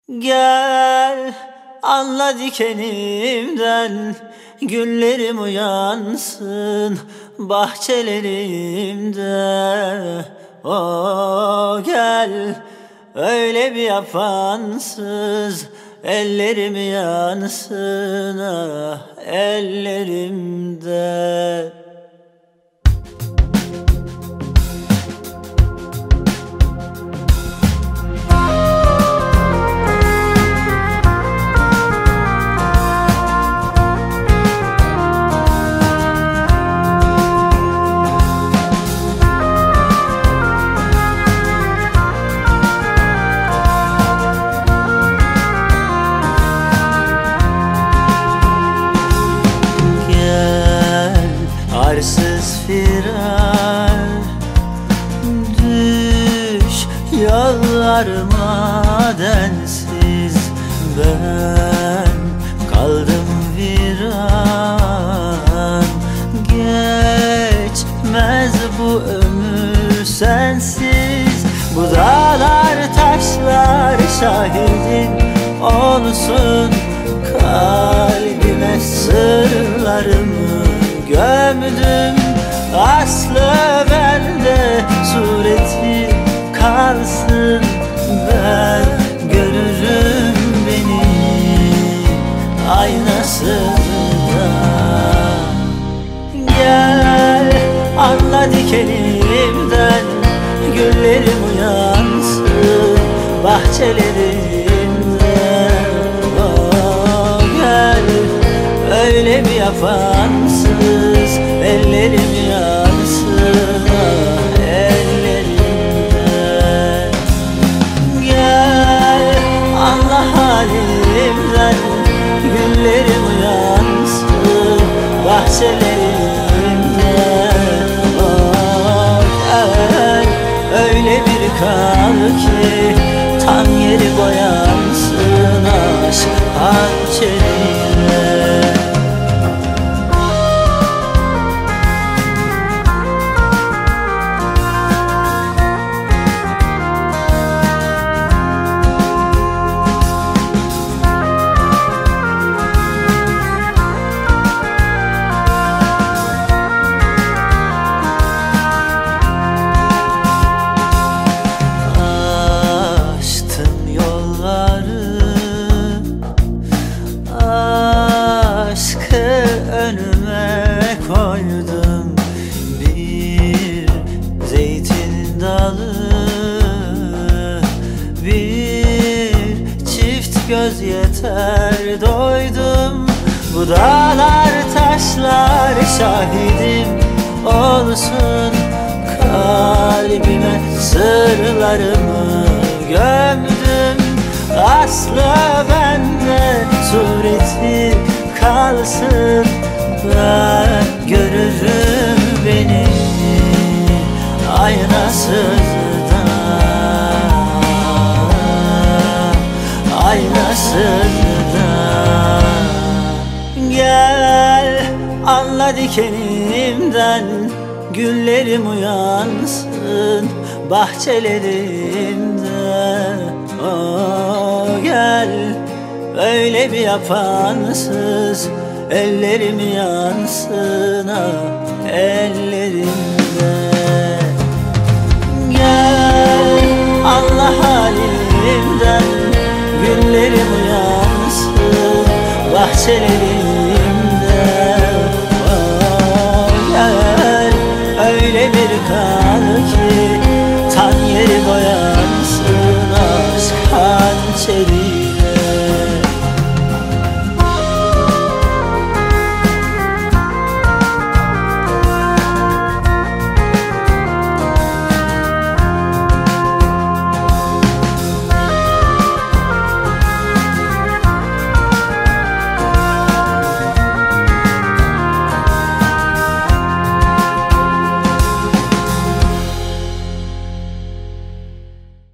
Gel anla dikenimden, güllerim uyansın bahçelerimde. O gel öyle bir yapansız, ellerim yansın ah ellerimde. Arsız firar, düş yollarıma densiz. Ben kaldım viran, geçmez bu ömür sensiz. Bu dağlar taşlar şahidin olsun, kalbime sırlarımı gömdüm. Aslı bende, sureti kalsın. Ben görürüm beni aynasında. Gel anla dikenimden, güllerim uyansın bahçelerimde. Oh, gel öyle bir yapansız, ellerim yansın ah ellerimden. Gel anla halimden, güllerim uyansın bahçelerimde. Oh, gel öyle bir kal ki tam yeri boyansın aşk hançeriyle. Önüme koydum bir zeytin dalı, bir çift göz yeter doydum. Bu dağlar taşlar şahidim olsun, kalbime sırlarımı gömdüm. Aslı bende, sureti kalsın. Ben görürüm beni aynasında, aynasında. Gel anla dikenimden, güllerim uyansın bahçelerimde. Oh, gel öyle bir yapansız, ellerim yansın ah ellerimde. Gel anla halimden, güllerim uyansın bahçelerimde.